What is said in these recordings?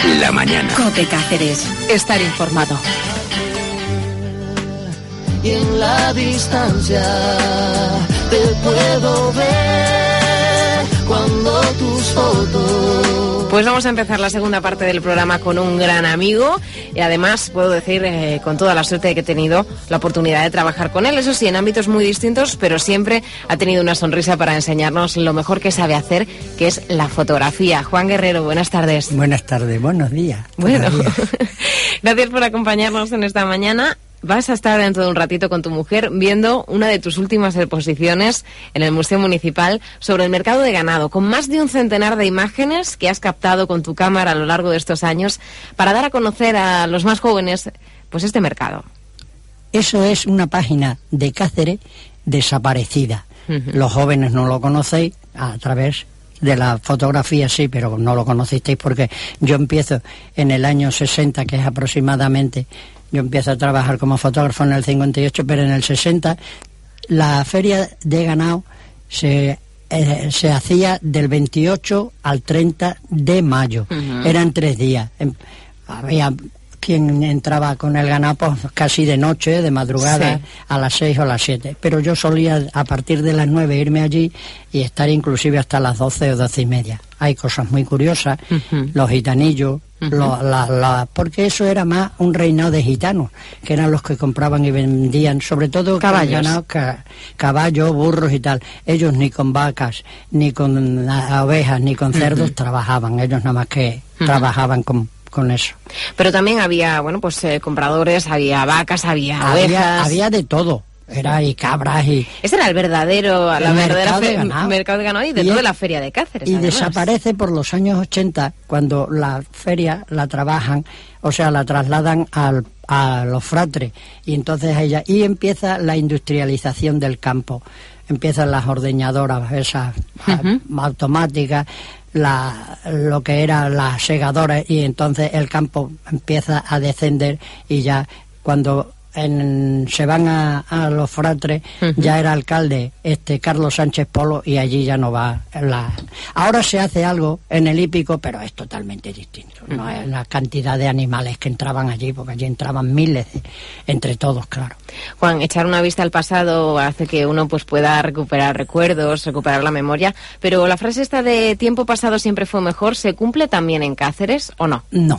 La mañana. COPE Cáceres. Estar informado. Y en la distancia te puedo ver cuando tus fotos. Pues vamos a empezar la segunda parte del programa con un gran amigo y además puedo decir con toda la suerte que he tenido la oportunidad de trabajar con él, eso sí, en ámbitos muy distintos, pero siempre ha tenido una sonrisa para enseñarnos lo mejor que sabe hacer, que es la fotografía. Juan Guerrero, buenas tardes. Buenas tardes, buenos días. Bueno, gracias por acompañarnos en esta mañana. Vas a estar dentro de un ratito con tu mujer viendo una de tus últimas exposiciones en el Museo Municipal sobre el mercado de ganado, con más de un centenar de imágenes que has captado con tu cámara a lo largo de estos años para dar a conocer a los más jóvenes pues este mercado. Eso es una página de Cáceres desaparecida. Los jóvenes no lo conocéis a través de la fotografía, sí, pero no lo conocisteis porque yo empiezo en el año 60, que es aproximadamente... Yo empiezo a trabajar como fotógrafo en el 58, pero en el 60 la feria de ganado se hacía del 28 al 30 de mayo. Eran 3 días. Había quien entraba con el ganado pues, casi de noche, de madrugada, sí, a las 6 o a las 7. Pero yo solía a partir de las 9 irme allí y estar inclusive hasta las 12 o 12 y media. Hay cosas muy curiosas, los gitanillos, porque eso era más un reinado de gitanos, que eran los que compraban y vendían, sobre todo caballos, caballos, burros y tal. Ellos ni con vacas, ni con ovejas, ni con cerdos trabajaban, ellos nada más que trabajaban con eso. Pero también había, bueno, pues compradores, había vacas, había ovejas. Había de todo. Y cabras y... Ese era el verdadero, mercado de ganado y de toda la feria de Cáceres. Y además desaparece por los años 80, cuando la feria la trabajan, o sea, la trasladan a los fratres, y entonces y empieza la industrialización del campo. Empiezan las ordeñadoras esas automáticas, lo que eran las segadoras, y entonces el campo empieza a descender, y ya cuando se van a los fratres, ya era alcalde Carlos Sánchez Polo, y allí ya no va. Ahora se hace algo en el hípico, pero es totalmente distinto. No es la cantidad de animales que entraban allí, porque allí entraban miles, entre todos, claro. Juan, echar una vista al pasado hace que uno pues pueda recuperar recuerdos, recuperar la memoria, pero la frase esta de tiempo pasado siempre fue mejor, ¿se cumple también en Cáceres o no? No.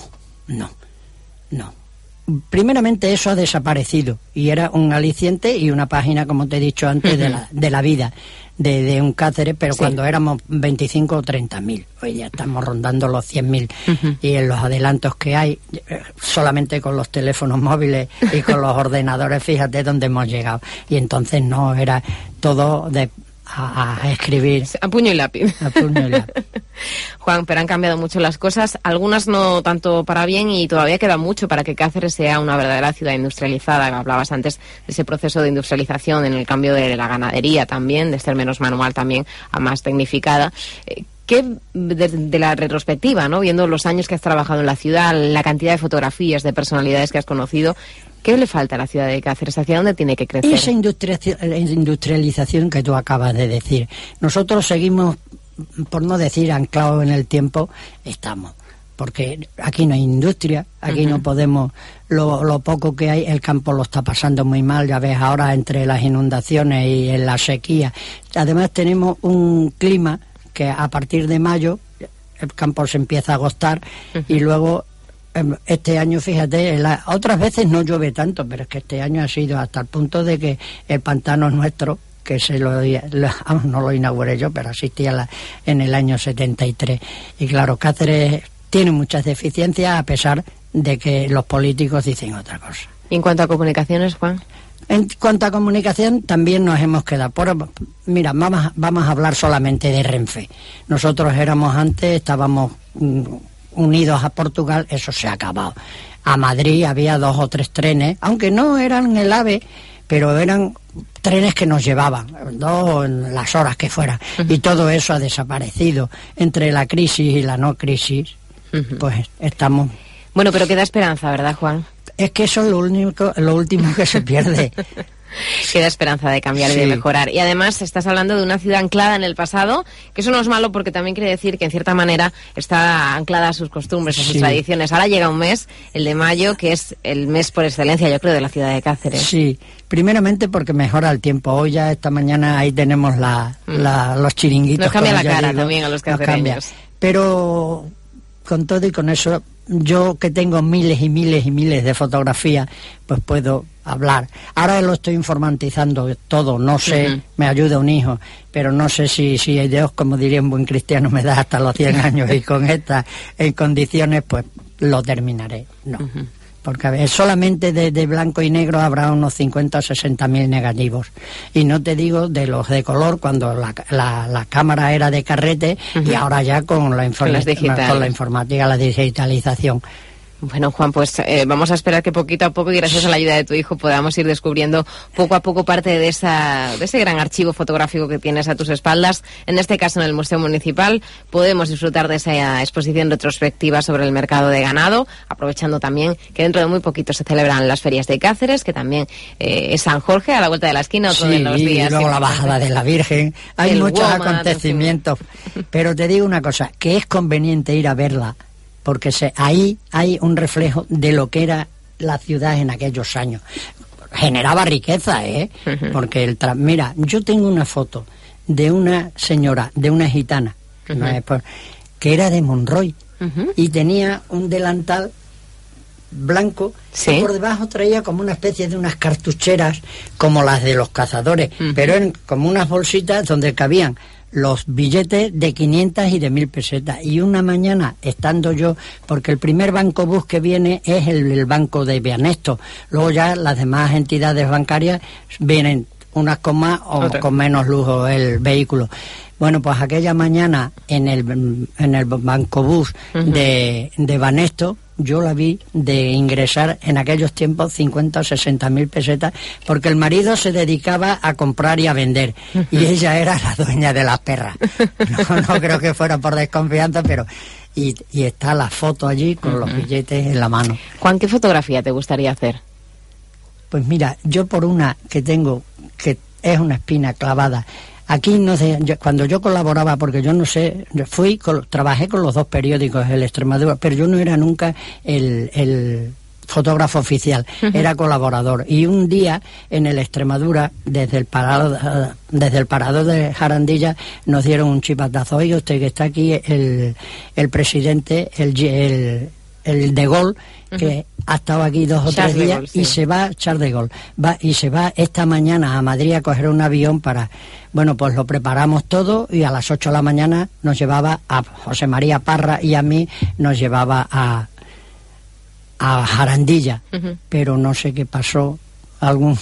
Primeramente eso ha desaparecido, y era un aliciente y una página, como te he dicho antes, de la vida de un Cáceres, pero sí, cuando éramos 25 o 30.000, hoy ya estamos rondando los 100.000, y en los adelantos que hay, solamente con los teléfonos móviles y con los ordenadores, fíjate dónde hemos llegado, y entonces no, era todo a escribir a puño y lápiz. Juan, pero han cambiado mucho las cosas, algunas no tanto para bien, y todavía queda mucho para que Cáceres sea una verdadera ciudad industrializada. Hablabas antes de ese proceso de industrialización, en el cambio de la ganadería también, de ser menos manual también a más tecnificada. ¿Qué de la retrospectiva, ¿no? Viendo los años que has trabajado en la ciudad, la cantidad de fotografías, de personalidades que has conocido, ¿qué le falta a la ciudad de Cáceres? ¿Hacia dónde tiene que crecer? Esa industrialización que tú acabas de decir. Nosotros seguimos, por no decir anclados en el tiempo, estamos. Porque aquí no hay industria, aquí no podemos, lo poco que hay, el campo lo está pasando muy mal, ya ves ahora entre las inundaciones y en la sequía. Además tenemos un clima que a partir de mayo el campo se empieza a agostar, y luego este año, fíjate, otras veces no llueve tanto, pero es que este año ha sido hasta el punto de que el pantano nuestro, que no lo inauguré yo, pero asistí en el año 73. Y claro, Cáceres tiene muchas deficiencias, a pesar de que los políticos dicen otra cosa. ¿Y en cuanto a comunicaciones, Juan? En cuanto a comunicación, también nos hemos quedado. Mira, vamos a hablar solamente de Renfe. Nosotros estábamos unidos a Portugal, eso se ha acabado. A Madrid había 2 o 3 trenes, aunque no eran el AVE, pero eran trenes que nos llevaban, las horas que fueran, y todo eso ha desaparecido. Entre la crisis y la no crisis, pues estamos... Bueno, pero queda esperanza, ¿verdad, Juan? Es que eso es lo último que se pierde. Queda esperanza de cambiar y de mejorar. Y además estás hablando de una ciudad anclada en el pasado, que eso no es malo porque también quiere decir que en cierta manera está anclada a sus costumbres, a sus tradiciones. Ahora llega un mes, el de mayo, que es el mes por excelencia, yo creo, de la ciudad de Cáceres. Sí, primeramente porque mejora el tiempo. Hoy ya esta mañana ahí tenemos los chiringuitos. Nos cambia la cara también a los cacereños. Pero con todo y con eso, yo que tengo miles y miles y miles de fotografías, pues puedo hablar. Ahora lo estoy informatizando todo, no sé, me ayuda un hijo, pero no sé si Dios, como diría un buen cristiano, me da hasta los 100 años y con estas en condiciones, pues lo terminaré. No. Porque solamente de blanco y negro habrá unos 50 o 60.000 negativos. Y no te digo de los de color, cuando la cámara era de carrete, y ahora ya con la informática, la digitalización. Bueno, Juan, pues vamos a esperar que poquito a poco, y gracias a la ayuda de tu hijo, podamos ir descubriendo poco a poco parte de ese gran archivo fotográfico que tienes a tus espaldas. En este caso, en el Museo Municipal, podemos disfrutar de esa exposición retrospectiva sobre el mercado de ganado, aprovechando también que dentro de muy poquito se celebran las ferias de Cáceres, que también es San Jorge, a la vuelta de la esquina, otro de los días. Y luego la bajada de la Virgen. Hay muchos acontecimientos. Pero te digo una cosa, que es conveniente ir a verla, porque ahí hay un reflejo de lo que era la ciudad en aquellos años. Generaba riqueza, porque mira, yo tengo una foto de una señora, de una gitana, que era de Monroy, y tenía un delantal blanco, y por debajo traía como una especie de unas cartucheras como las de los cazadores, pero como unas bolsitas donde cabían los billetes de 500 y de 1000 pesetas. Y una mañana, estando yo, porque el primer banco bus que viene es el banco de Vianesto, luego ya las demás entidades bancarias vienen unas con más o con menos lujo el vehículo. Bueno, pues aquella mañana en el bancobús de Banesto, yo la vi de ingresar en aquellos tiempos 50 o 60.000 pesetas, porque el marido se dedicaba a comprar y a vender, y ella era la dueña de las perras. No creo que fuera por desconfianza, pero... Y está la foto allí con los billetes en la mano. Juan, ¿qué fotografía te gustaría hacer? Pues mira, yo por una que tengo, que es una espina clavada. Aquí no sé, cuando yo colaboraba, porque yo no sé, trabajé con los dos periódicos, el Extremadura, pero yo no era nunca el fotógrafo oficial, era colaborador. Y un día en el Extremadura, desde el parador de Jarandilla, nos dieron un chivatazo. Oiga usted, que está aquí el presidente, el de Gaulle, que ha estado aquí 2 o 3 días, y se va, Charles de Gaulle, y se va esta mañana a Madrid a coger un avión para... Bueno, pues lo preparamos todo, y a las 8 de la mañana nos llevaba a José María Parra y a mí nos llevaba a Jarandilla, pero no sé qué pasó, algún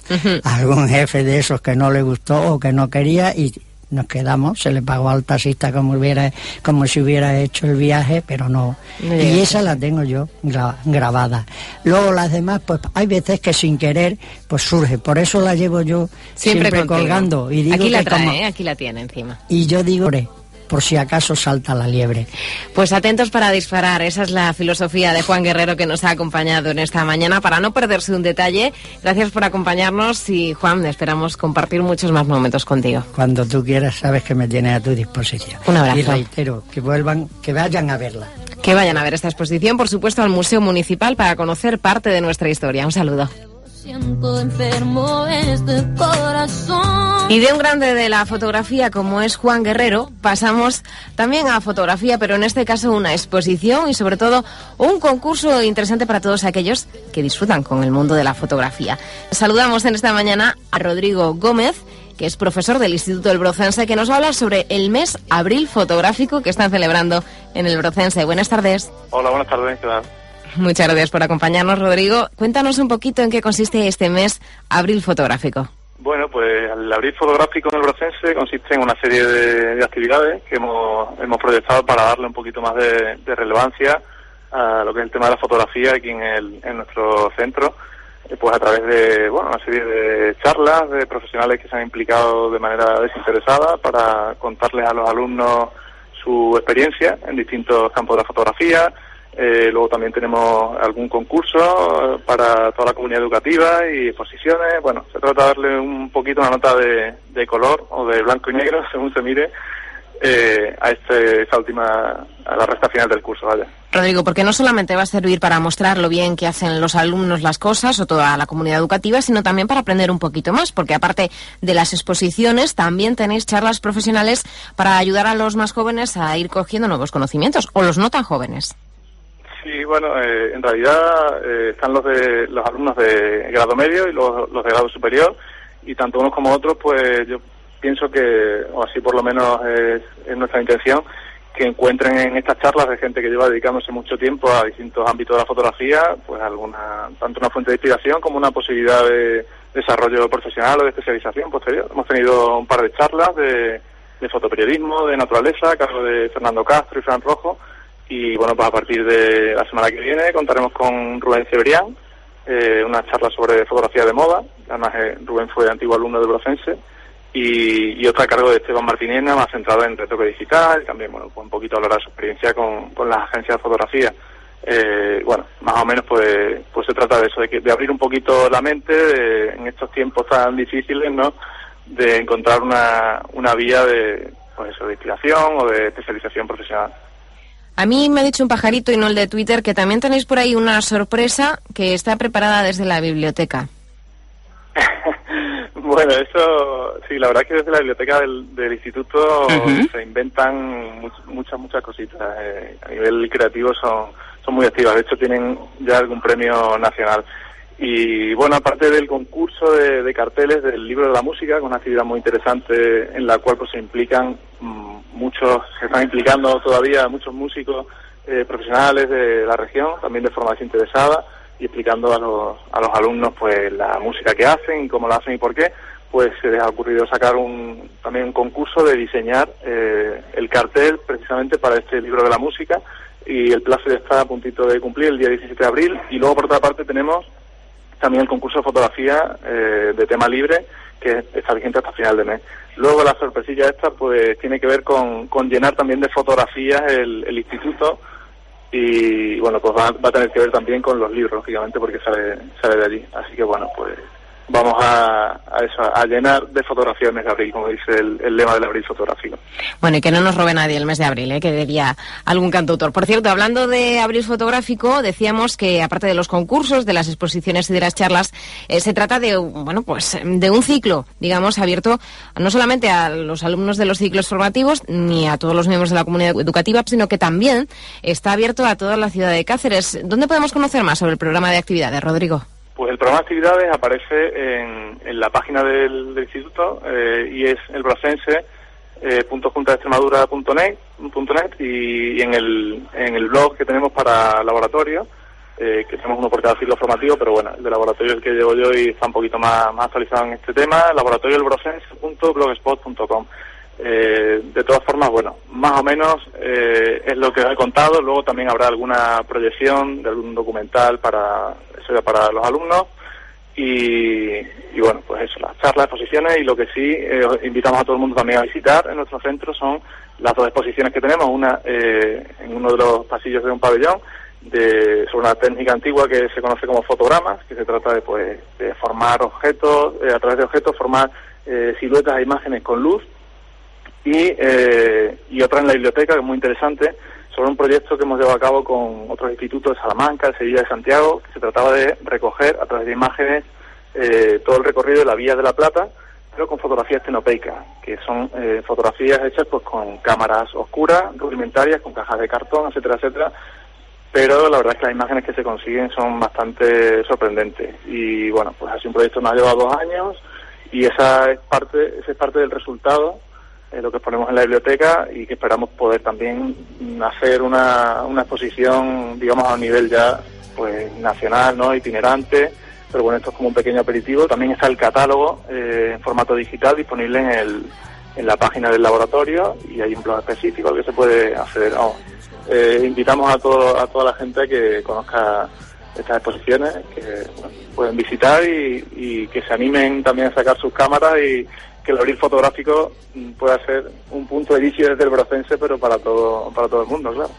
jefe de esos que no le gustó o que no quería, y nos quedamos. Se le pagó al taxista como si hubiera hecho el viaje, pero no. Y esa la tengo yo grabada. Luego las demás, pues hay veces que sin querer pues surge, por eso la llevo yo siempre colgando, y digo aquí la trae, aquí la tiene encima, y yo digo, por si acaso salta la liebre. Pues atentos para disparar, esa es la filosofía de Juan Guerrero, que nos ha acompañado en esta mañana, para no perderse un detalle. Gracias por acompañarnos, y Juan, esperamos compartir muchos más momentos contigo. Cuando tú quieras, sabes que me tienes a tu disposición. Un abrazo. Y reitero, que vayan a verla. Que vayan a ver esta exposición, por supuesto, al Museo Municipal, para conocer parte de nuestra historia. Un saludo. Siento enfermo este corazón. Y de un grande de la fotografía como es Juan Guerrero, pasamos también a fotografía, pero en este caso una exposición y sobre todo un concurso interesante para todos aquellos que disfrutan con el mundo de la fotografía. Saludamos en esta mañana a Rodrigo Gómez, que es profesor del Instituto del Brocense, que nos va a hablar sobre el mes Abril Fotográfico que están celebrando en el Brocense. Buenas tardes. Hola, buenas tardes. Muchas gracias por acompañarnos, Rodrigo. Cuéntanos un poquito en qué consiste este mes Abril Fotográfico. Bueno, pues el Abril Fotográfico en el Brocense consiste en una serie de actividades que hemos proyectado para darle un poquito más de relevancia a lo que es el tema de la fotografía aquí en nuestro centro, pues a través de una serie de charlas de profesionales que se han implicado de manera desinteresada para contarles a los alumnos su experiencia en distintos campos de la fotografía, Luego también tenemos algún concurso para toda la comunidad educativa y exposiciones. Bueno, se trata de darle un poquito una nota de color o de blanco y negro, según se mire, a la recta final del curso, vaya. Rodrigo, porque no solamente va a servir para mostrar lo bien que hacen los alumnos las cosas o toda la comunidad educativa, sino también para aprender un poquito más, porque aparte de las exposiciones, también tenéis charlas profesionales para ayudar a los más jóvenes a ir cogiendo nuevos conocimientos, o los no tan jóvenes. Sí, bueno, en realidad están los alumnos de grado medio y los de grado superior, y tanto unos como otros, pues yo pienso que, o así por lo menos es nuestra intención, que encuentren en estas charlas de gente que lleva dedicándose mucho tiempo a distintos ámbitos de la fotografía, pues tanto una fuente de inspiración como una posibilidad de desarrollo profesional o de especialización posterior. Hemos tenido un par de charlas de fotoperiodismo, de naturaleza, a cargo de Fernando Castro y Fran Rojo, y bueno, pues a partir de la semana que viene contaremos con Rubén Cebrián, una charla sobre fotografía de moda. Además Rubén fue antiguo alumno del Brocense, y otra a cargo de Esteban Martinena, más centrada en retoque digital. También, bueno, pues un poquito hablará de su experiencia con las agencias de fotografía. Bueno, más o menos pues se trata de eso, de abrir un poquito la mente en estos tiempos tan difíciles, ¿no?, de encontrar una vía de inspiración o de especialización profesional. A mí me ha dicho un pajarito, y no el de Twitter, que también tenéis por ahí una sorpresa que está preparada desde la biblioteca. Bueno, eso sí, la verdad es que desde la biblioteca del instituto se inventan muchas cositas. A nivel creativo son muy activas. De hecho, tienen ya algún premio nacional. Y bueno, aparte del concurso de carteles del libro de la música, con una actividad muy interesante en la cual pues se están implicando todavía muchos músicos profesionales de la región, también de forma desinteresada, y explicando a los alumnos pues la música que hacen y cómo la hacen y por qué, pues se les ha ocurrido sacar también un concurso de diseñar el cartel precisamente para este libro de la música, y el plazo ya está a puntito de cumplir, el día 17 de abril. Y luego, por otra parte, tenemos también el concurso de fotografía de tema libre, que está vigente hasta final de mes. Luego la sorpresilla esta pues tiene que ver con llenar también de fotografías el instituto, y bueno, pues va a tener que ver también con los libros, lógicamente, porque sale de allí. Así que bueno, pues vamos a llenar de fotografía el mes de abril, como dice el lema del abril fotográfico. Bueno, y que no nos robe nadie el mes de abril, que diría algún cantautor. Por cierto, hablando de abril fotográfico, decíamos que aparte de los concursos, de las exposiciones y de las charlas, se trata de un ciclo, digamos, abierto no solamente a los alumnos de los ciclos formativos ni a todos los miembros de la comunidad educativa, sino que también está abierto a toda la ciudad de Cáceres. ¿Dónde podemos conocer más sobre el programa de actividades, Rodrigo? Pues el programa de actividades aparece en la página del instituto, y es elbrocense.juntadeextremadura.net, y en el blog que tenemos para laboratorio, que tenemos uno por cada ciclo formativo, pero bueno, el de laboratorio es el que llevo yo y está un poquito más actualizado en este tema, laboratorioelbrocense.blogspot.com. De todas formas, bueno, más o menos es lo que he contado. Luego también habrá alguna proyección de algún documental para los alumnos, y bueno, pues eso, las charlas, exposiciones, y lo que sí invitamos a todo el mundo también a visitar en nuestro centro son las dos exposiciones que tenemos, una en uno de los pasillos de un pabellón sobre una técnica antigua que se conoce como fotogramas, que se trata de formar objetos, a través de objetos formar siluetas e imágenes con luz, y otra en la biblioteca, que es muy interesante, sobre un proyecto que hemos llevado a cabo con otros institutos de Salamanca, de Sevilla, de Santiago, que se trataba de recoger a través de imágenes todo el recorrido de la Vía de la Plata, pero con fotografías cenopeicas, que son fotografías hechas pues con cámaras oscuras, rudimentarias, con cajas de cartón, etcétera, etcétera, pero la verdad es que las imágenes que se consiguen son bastante sorprendentes. Y bueno, pues así un proyecto nos ha llevado 2 años, y esa es parte del resultado, lo que ponemos en la biblioteca, y que esperamos poder también hacer una exposición, digamos, a un nivel ya pues nacional, ¿no?, itinerante. Pero bueno, esto es como un pequeño aperitivo. También está el catálogo en formato digital disponible en la página del laboratorio, y hay un blog específico al que se puede acceder. Invitamos a toda la gente a que conozca estas exposiciones, que pueden visitar y que se animen también a sacar sus cámaras, y que el abril fotográfico pueda ser un punto de inicio desde el Brocense, pero para todo el mundo, claro.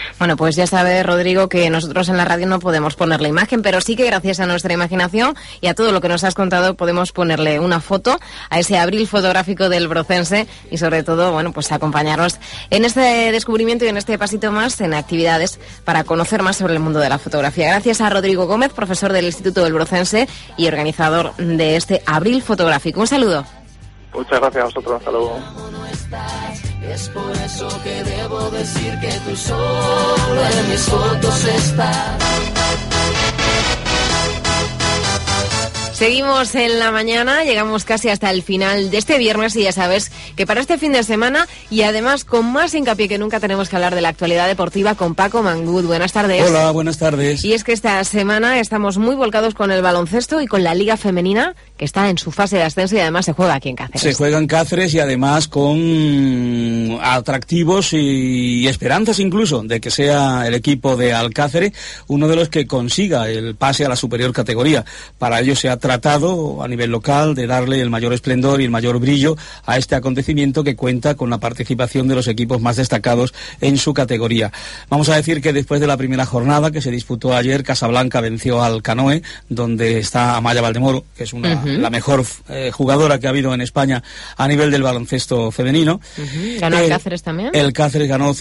Bueno, pues ya sabe, Rodrigo, que nosotros en la radio no podemos ponerle imagen, pero sí que gracias a nuestra imaginación y a todo lo que nos has contado podemos ponerle una foto a ese abril fotográfico del Brocense y sobre todo, bueno, pues acompañarnos en este descubrimiento y en este pasito más en actividades para conocer más sobre el mundo de la fotografía. Gracias a Rodrigo Gómez, profesor del Instituto del Brocense y organizador de este abril fotográfico. Un saludo. Muchas gracias a vosotros. Hasta luego. Es por eso que debo decir que tú solo en mis fotos estás. Seguimos en la mañana, llegamos casi hasta el final de este viernes y ya sabes que para este fin de semana y además con más hincapié que nunca tenemos que hablar de la actualidad deportiva con Paco Mangud. Buenas tardes. Hola, buenas tardes. Y es que esta semana estamos muy volcados con el baloncesto y con la Liga Femenina que está en su fase de ascenso y además se juega aquí en Cáceres. Se juega en Cáceres y además con atractivos y esperanzas incluso de que sea el equipo de Alcáceres uno de los que consiga el pase a la superior categoría. Para ello se ha tratado a nivel local de darle el mayor esplendor y el mayor brillo a este acontecimiento que cuenta con la participación de los equipos más destacados en su categoría. Vamos a decir que después de la primera jornada que se disputó ayer, Casablanca venció al Canoe, donde está Amaya Valdemoro, que es la mejor jugadora que ha habido en España a nivel del baloncesto femenino. ¿Ganó el Cáceres también? El Cáceres ganó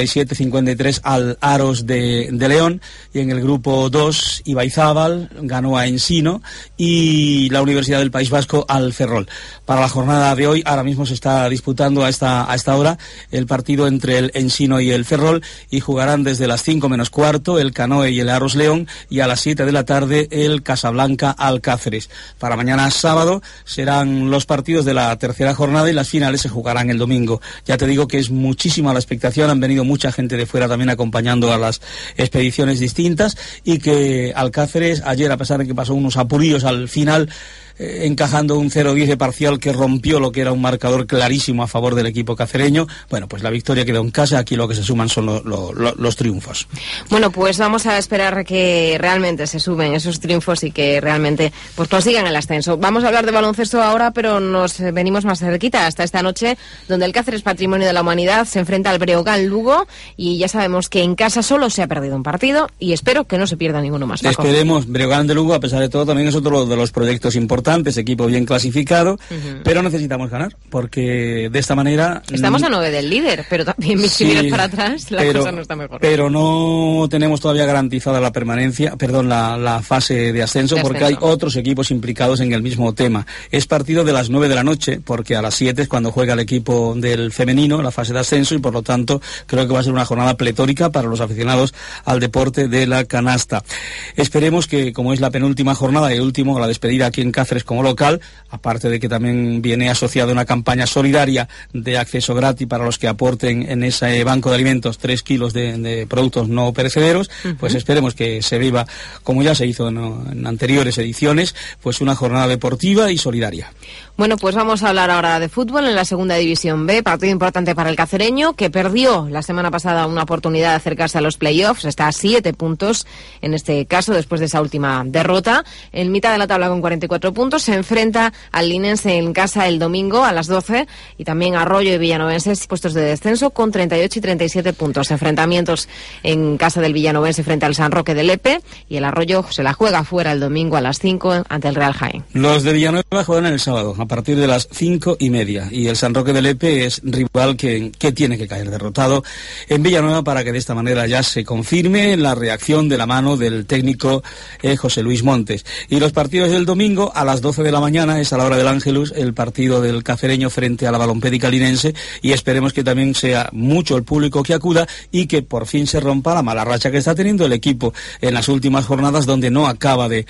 57-53 al Aros de León, y en el grupo 2 Ibaizábal ganó a Ensino y la Universidad del País Vasco al Ferrol. Para la jornada de hoy, ahora mismo se está disputando a esta hora el partido entre el Ensino y el Ferrol, y jugarán desde las 5 menos cuarto el Canoe y el Aros León, y a las 7 de la tarde el Casablanca al Cáceres. Para mañana sábado serán los partidos de la tercera jornada y las finales se jugarán el domingo. Ya te digo que es muchísima la expectación, han venido mucha gente de fuera también acompañando a las expediciones distintas, y que Alcáceres ayer, a pesar de que pasó unos apurillos al final, encajando un 0-10 de parcial que rompió lo que era un marcador clarísimo a favor del equipo cacereño, bueno, pues la victoria quedó en casa. Aquí lo que se suman son los triunfos. Bueno, pues vamos a esperar que realmente se sumen esos triunfos y que realmente pues consigan el ascenso. Vamos a hablar de baloncesto ahora, pero nos venimos más cerquita, hasta esta noche, donde el Cáceres Patrimonio de la Humanidad se enfrenta al Breogán Lugo, y ya sabemos que en casa solo se ha perdido un partido y espero que no se pierda ninguno más, Paco. Esperemos. Breogán de Lugo, a pesar de todo, también es otro de los proyectos importantes, equipo bien clasificado, pero necesitamos ganar, porque de esta manera... Estamos a 9 del líder, pero también si miras para atrás, la cosa no está mejor. Pero no tenemos todavía garantizada la permanencia, la fase de ascenso, porque hay otros equipos implicados en el mismo tema. Es partido de las 9 de la noche, porque a las 7 es cuando juega el equipo del femenino, la fase de ascenso, y por lo tanto creo que va a ser una jornada pletórica para los aficionados al deporte de la canasta. Esperemos que, como es la penúltima jornada y último, la despedida aquí en Cáceres como local, aparte de que también viene asociada una campaña solidaria de acceso gratis para los que aporten en ese banco de alimentos 3 kilos de productos no perecederos, pues esperemos que se viva, como ya se hizo en anteriores ediciones, pues una jornada deportiva y solidaria. Bueno, pues vamos a hablar ahora de fútbol en la segunda división B, partido importante para el cacereño, que perdió la semana pasada una oportunidad de acercarse a los playoffs, está a 7 puntos en este caso después de esa última derrota. En mitad de la tabla con 44 puntos, se enfrenta al Linense en casa el domingo a las 12, y también Arroyo y Villanovense puestos de descenso con 38 y 37 puntos. Enfrentamientos en casa del Villanovense frente al San Roque de Lepe, y el Arroyo se la juega fuera el domingo a las 5 ante el Real Jaén. Los de Villanueva juegan el sábado a partir de las 5:30, y el San Roque de Lepe es rival que tiene que caer derrotado en Villanueva para que de esta manera ya se confirme la reacción de la mano del técnico José Luis Montes. Y los partidos del domingo a las 12 de la mañana es a la hora del Ángelus el partido del cacereño frente a la Balompédica linense, y esperemos que también sea mucho el público que acuda y que por fin se rompa la mala racha que está teniendo el equipo en las últimas jornadas, donde no acaba de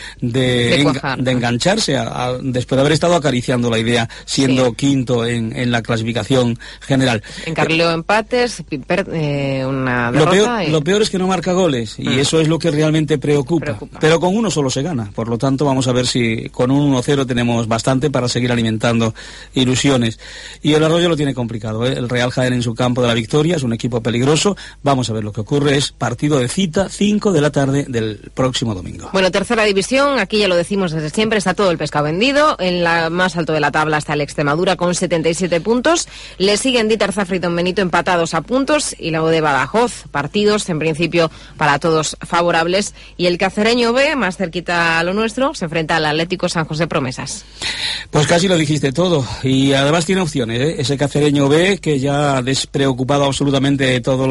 engancharse después de haber estado acariciando la idea siendo quinto en la clasificación general. Encarriló empates, una derrota. Lo peor es que no marca goles, y eso es lo que realmente preocupa. Pero con uno solo se gana, por lo tanto vamos a ver si con un 1-0 tenemos bastante para seguir alimentando ilusiones. Y el Arroyo lo tiene complicado, ¿eh? El Real Jaén en su campo de la Victoria es un equipo peligroso. Vamos a ver lo que ocurre. Es partido de cita, 5 de la tarde del próximo domingo. Bueno, tercera división, aquí ya lo decimos desde siempre, está todo el pescado vendido. En la más alto de la tabla está el Extremadura con 77 puntos. Le siguen Dítar Zafra y Don Benito empatados a puntos, y luego de Badajoz, partidos en principio para todos favorables. Y el Cacereño B, más cerquita a lo nuestro, se enfrenta al Atlético San José Promesas. Pues casi lo dijiste todo, y además tiene opciones, ¿eh? Ese Cacereño B, que ya ha despreocupado absolutamente de todos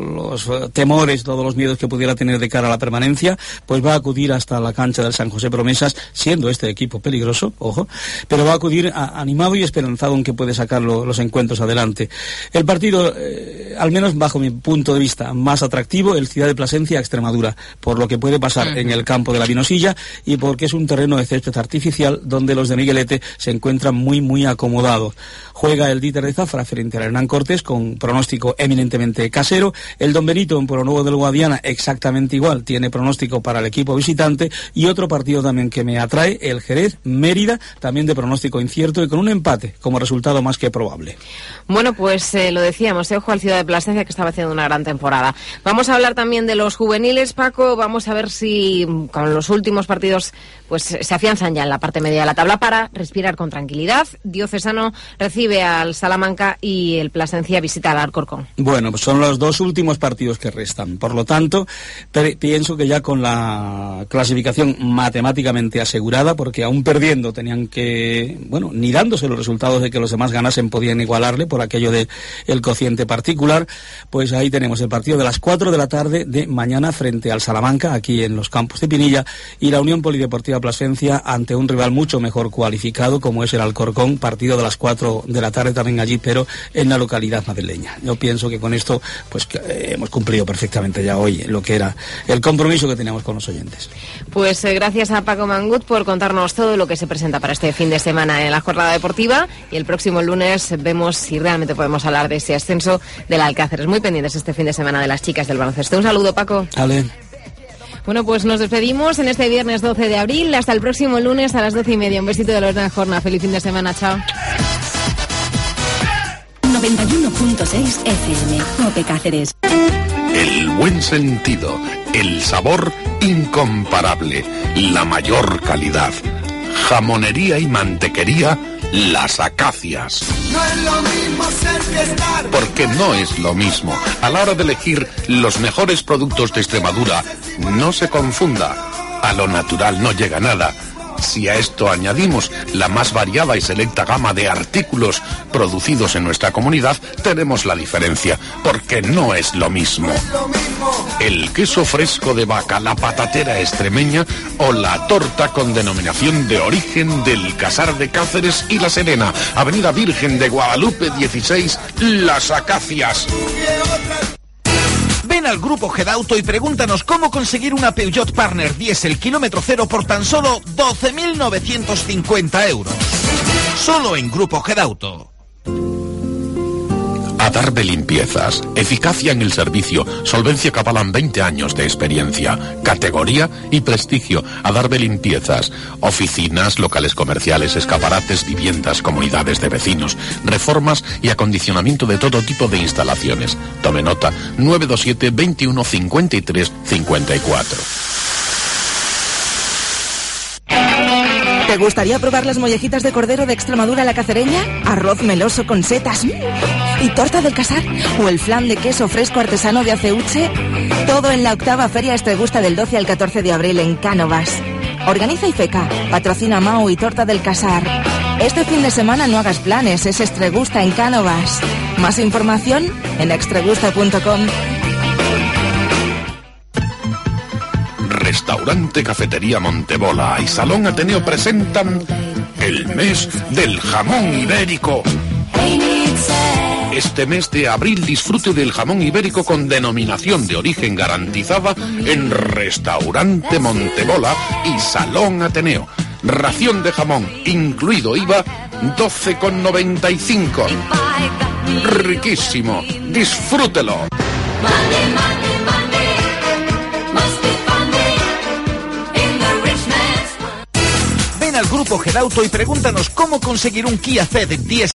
los temores, todos los miedos que pudiera tener de cara a la permanencia, pues va a acudir hasta la cancha del San José Promesas, siendo este equipo peligroso, ojo, pero va a acudir animado y esperanzado en que puede sacar los encuentros adelante. El partido, al menos bajo mi punto de vista, más atractivo, el Ciudad de Plasencia Extremadura, por lo que puede pasar en el campo de la Vinosilla y porque es un terreno de césped artificial donde los de Miguelete se encuentran muy acomodados. Juega el Dítar de Zafra frente al Hernán Cortés con pronóstico eminentemente casero. El Don Benito en Pueblo Nuevo del Guadiana exactamente igual, tiene pronóstico para el equipo visitante. Y otro partido también que me atrae, el Jerez Mérida, también de pronóstico incierto y con un empate como resultado más que probable. Bueno, pues lo decíamos, ojo al Ciudad de Plasencia, que estaba haciendo una gran temporada. Vamos a hablar también de los juveniles, Paco. Vamos a ver si con los últimos partidos pues se afianzan ya en la parte media de la tabla para respirar con tranquilidad. Diocesano recibe al Salamanca y el Plasencia visita al Alcorcón. Bueno, pues son los dos últimos partidos que restan. Por lo tanto, pienso que ya con la clasificación matemáticamente asegurada, porque aún perdiendo tenían que, bueno, ni dándose los resultados de que los demás ganasen podían igualarle por aquello de el cociente particular, pues ahí tenemos el partido de las 4 de la tarde de mañana frente al Salamanca, aquí en los campos de Pinilla, y la Unión Polideportiva Plasencia ante un rival mucho mejor cualificado como es el Alcorcón, partido de las 4 de la tarde también allí, pero en la localidad madrileña. Yo pienso que con esto pues hemos cumplido perfectamente ya hoy lo que era el compromiso que teníamos con los oyentes. Pues gracias a Paco Mangut por contarnos todo lo que se presenta para este fin de semana en la jornada deportiva, y el próximo lunes vemos si realmente podemos hablar de ese ascenso del Alcáceres. Muy pendientes este fin de semana de las chicas del baloncesto. Un saludo, Paco. Vale. Bueno, pues nos despedimos en este viernes 12 de abril. Hasta el próximo lunes a las 12:30. Un besito de Lorena Jorna. Feliz fin de semana. Chao. 91.6 FM. COPE Cáceres. El buen sentido, el sabor incomparable, la mayor calidad. Jamonería y mantequería Las Acacias. No es lo mismo ser que estar. Porque no es lo mismo. A la hora de elegir los mejores productos de Extremadura, no se confunda. A lo natural no llega nada. Si a esto añadimos la más variada y selecta gama de artículos producidos en nuestra comunidad, tenemos la diferencia, porque no es lo mismo. El queso fresco de vaca, la patatera extremeña o la torta con denominación de origen del Casar de Cáceres y La Serena, Avenida Virgen de Guadalupe 16, Las Acacias. Ven al Grupo Gedauto y pregúntanos cómo conseguir una Peugeot Partner Diesel kilómetro cero por tan solo 12.950 euros. Solo en Grupo Gedauto. Adarve Limpiezas, eficacia en el servicio, solvencia que avalan 20 años de experiencia, categoría y prestigio. Adarve Limpiezas, oficinas, locales comerciales, escaparates, viviendas, comunidades de vecinos, reformas y acondicionamiento de todo tipo de instalaciones. Tome nota, 927 21 53 54. ¿Te gustaría probar las mollejitas de cordero de Extremadura La Cacereña? ¿Arroz meloso con setas? ¿Y torta del Casar? ¿O el flan de queso fresco artesano de Aceuche? Todo en la 8ª Feria Estregusta del 12 al 14 de abril en Cánovas. Organiza IFECA, patrocina Mau y Torta del Casar. Este fin de semana no hagas planes, es Estregusta en Cánovas. Más información en extregusta.com. Restaurante Cafetería Montebola y Salón Ateneo presentan el mes del jamón ibérico. Este mes de abril disfrute del jamón ibérico con denominación de origen garantizada en Restaurante Montebola y Salón Ateneo. Ración de jamón, incluido IVA, 12,95. Riquísimo, disfrútelo. Ven al grupo Gedauto y pregúntanos cómo conseguir un Kia Ceed diésel